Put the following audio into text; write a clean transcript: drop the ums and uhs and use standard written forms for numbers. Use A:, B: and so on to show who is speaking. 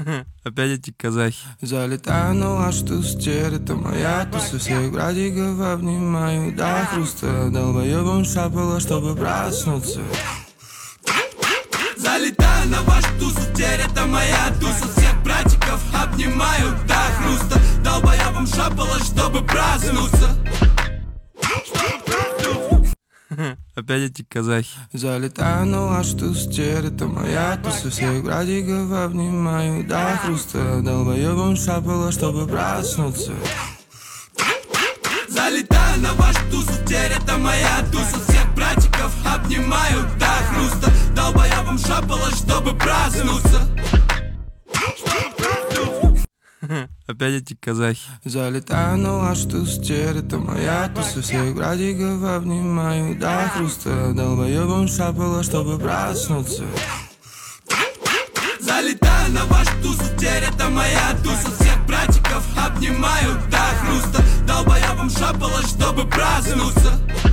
A: Опять эти казахи.
B: Залетаю на ваш туз, теперь это моя туса. Всех братиков обнимаю до хруста. Долбоёбом шапало, чтобы проснуться. Залетаю на ваш туз, теперь это моя туса. Всех братиков обнимаю до хруста. Долбоёбом шапало, чтобы проснуться.
A: Опять эти казахи.
B: Залетаю на ваш туз, теперь это моя туса. Всех братиков обнимаю до хруста. Долбоёбом шапало, чтобы проснуться. Залетаю на ваш туз, теперь это моя туса. Всех братиков обнимаю до хруста. Долбоёбом шапало, чтобы проснуться.
A: Опять эти казахи.
B: Залетаю на ваш туз, теперь это моя туса. Всех братиков обнимаю до хруста. Долбоёбом шапало, чтобы проснуться. Залетаю на ваш туз, теперь это моя туса. Всех братиков обнимаю до хруста. Долбоёбом шапало, чтобы проснуться.